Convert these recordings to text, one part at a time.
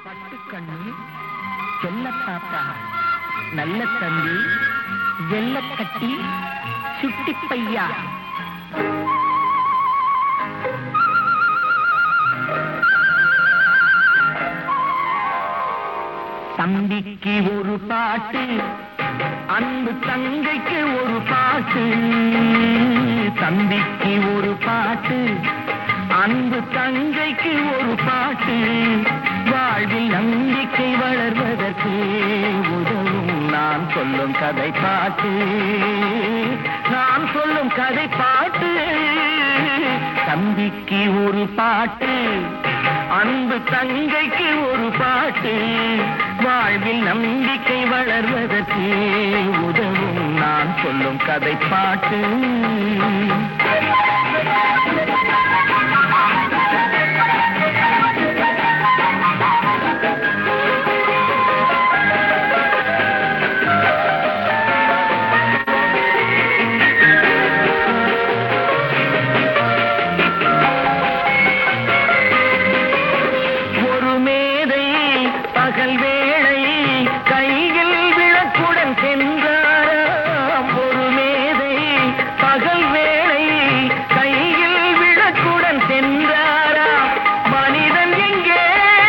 பட்டுக்கண்ணு, செல்லப்பாப்பா, நல்ல தம்பி, வெள்ளக்கட்டி, சுட்டி பையா. தம்பிக்கு ஒரு பாட்டு, அன்பு தங்கைக்கு ஒரு பாட்டு. தம்பிக்கு ஒரு பாட்டு, அன்பு தங்கைக்கு ஒரு பாட்டு. வாழ்வில் நம்பிக்கை வளர்வதற்கு உதவும் நான் சொல்லும் கதை பாட்டு. நான் சொல்லும் கதை பாட்டு. தம்பிக்கு ஒரு பாட்டு, அன்பு தங்கைக்கு ஒரு பாட்டு. வாழ்வில் நம்பிக்கை வளர்வதற்கு உதவும் நான் சொல்லும் கதை பாட்டு. பகல் வேளை கையில் விளக்குடன் சென்றாராம். ஒரு மேதை பகல் வேளை கையில் விளக்குடன் சென்றாராம். மனிதன் எங்கே,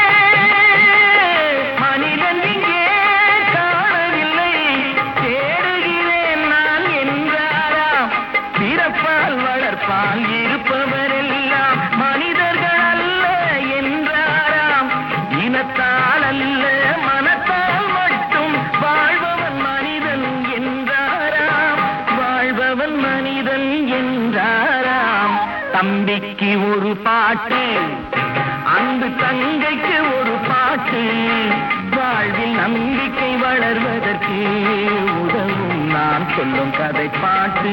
மனிதன் எங்கே காணவில்லை, தேடுகிறேன் நான் என்றாராம். பிறப்பால் வளர்ப்பால் இருப்பவரெல்லாம் மனிதர்கள் அல்ல என்றாராம். இனத்தால் அல்ல மனத்தால் மட்டும் வாழ்பவன் மனிதன் என்றாராம். வாழ்பவன் மனிதன் என்றாராம். தம்பிக்கு ஒரு பாட்டு, அன்பு தங்கைக்கு ஒரு பாட்டு. வாழ்வில் நம்பிக்கை வளர்வதற்கு உதவும் நான் சொல்லும் கதை பாட்டு.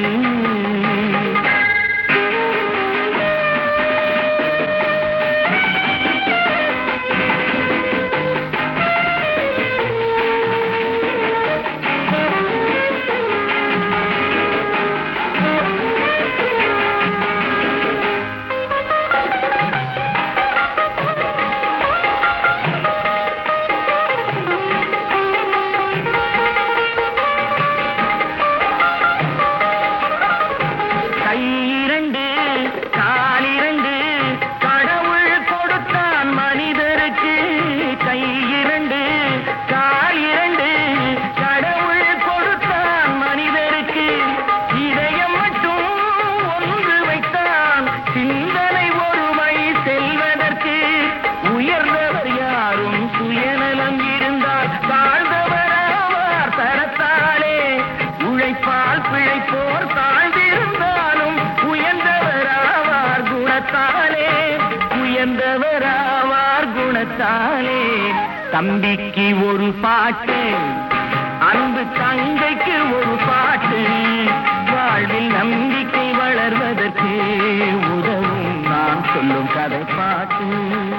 பிழைப்போர் தாழ்ந்திருந்தாலும் உயர்ந்தவராவார் குணத்தாலே, உயர்ந்தவராவார் குணத்தாலே. தம்பிக்கு ஒரு பாட்டு, அன்பு தங்கைக்கு ஒரு பாட்டு. வாழ்வில் நம்பிக்கை வளர்வதற்கு உதவும் நான் சொல்லும் கதை பாட்டு.